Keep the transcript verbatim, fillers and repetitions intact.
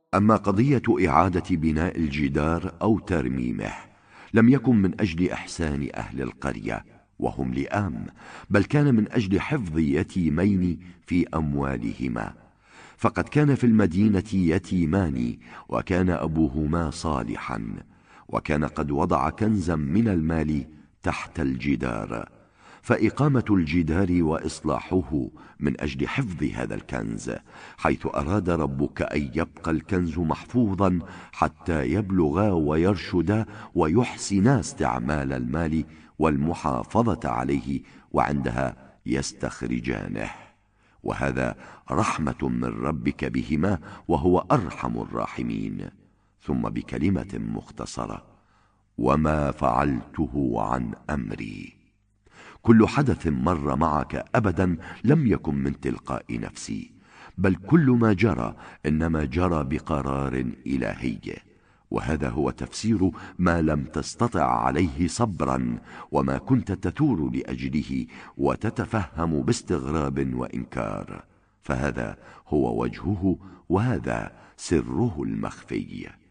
أما قضية إعادة بناء الجدار أو ترميمه لم يكن من أجل إحسان أهل القرية وهم لئام، بل كان من أجل حفظ يتيمين في أموالهما، فقد كان في المدينة يتيمان وكان أبوهما صالحا، وكان قد وضع كنزا من المال تحت الجدار، فإقامة الجدار وإصلاحه من أجل حفظ هذا الكنز، حيث أراد ربك أن يبقى الكنز محفوظا حتى يبلغا ويرشدا ويحسنا استعمال المال والمحافظة عليه، وعندها يستخرجانه، وهذا رحمة من ربك بهما وهو أرحم الراحمين. ثم بكلمة مختصرة: وما فعلته عن أمري. كل حدث مر معك أبدا لم يكن من تلقاء نفسي، بل كل ما جرى إنما جرى بقرار إلهي، وهذا هو تفسير ما لم تستطع عليه صبرا، وما كنت تثور لأجله وتتفهم باستغراب وإنكار، فهذا هو وجهه وهذا سره المخفي.